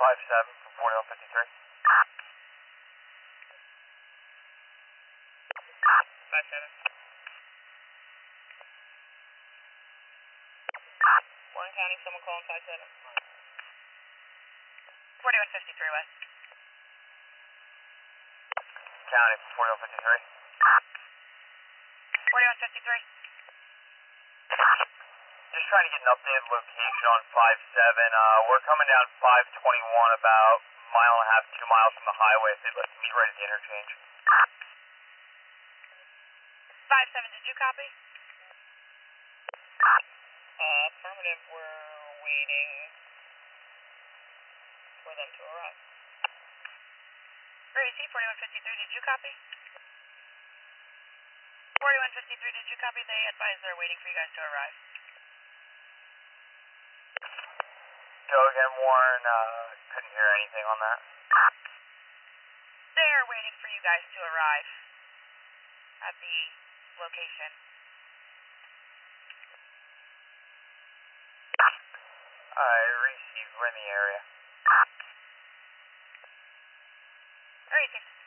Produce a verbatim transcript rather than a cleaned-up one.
five seven from forty-one fifty-three. five seven. Warren County, someone calling five seven. forty-one fifty-three West. County, forty-one fifty-three. forty-one fifty-three. Just trying to get an updated location on five seven. Uh, we're coming down five twenty-one, about a mile and a half, two miles from the highway. If they'd like to meet right at the interchange. five seven, did you copy? Uh, affirmative, we're waiting for them to arrive. Gracie, forty-one fifty-three, did you copy? forty-one fifty-three, did you copy? They advise they're waiting for you guys to arrive. Go again, Warren. Uh, couldn't hear anything on that. They're waiting for you guys to arrive at the location. I received. We're in the area. All right,